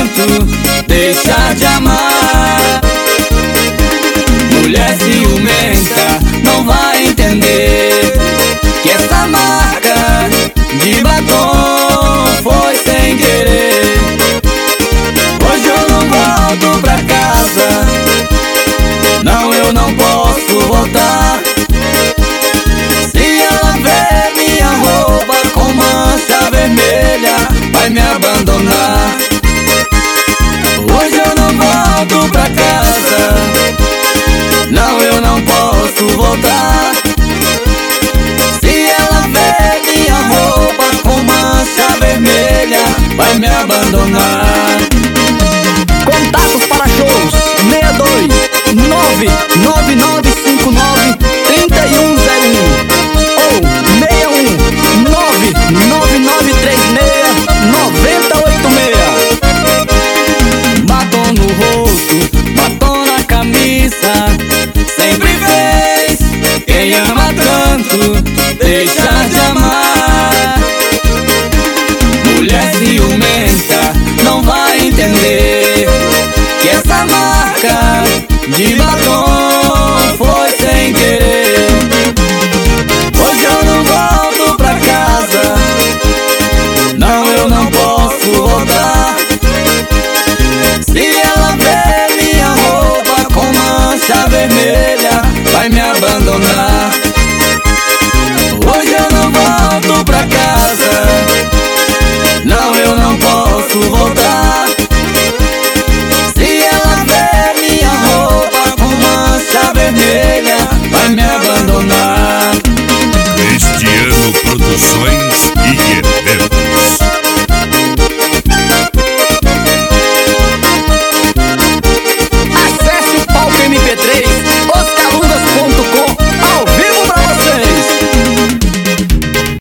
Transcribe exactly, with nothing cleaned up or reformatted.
tanto, deixa de amar. Mulher ciumenta não vai entender que essa marca de batom foi sem querer. Hoje eu não volto pra casa, não, eu não posso voltar. Se ela ver minha roupa com mancha vermelha, vai me abandonar. Hoje eu não volto pra casa, não, eu não posso voltar. Se ela ver minha roupa com mancha vermelha, vai me abandonar. Contatos para shows: seis dois nove nove nove cinco nove três um zero um ou seis um nove nove nove três seis nove zero oito seis. Batom no rosto, batom na camisa, sempre fez quem ama tanto, deixa de amar. Mulher ciumenta não vai entender que essa marca de batom foi sem querer. Hoje eu não volto pra casa, não, eu não posso voltar. Se ela ver minha roupa com mancha vermelha, vai me abandonar. Hoje eu não volto pra casa, não, eu não posso voltar. Se ela ver minha roupa com mancha vermelha, vai me abandonar. Cristiano Produções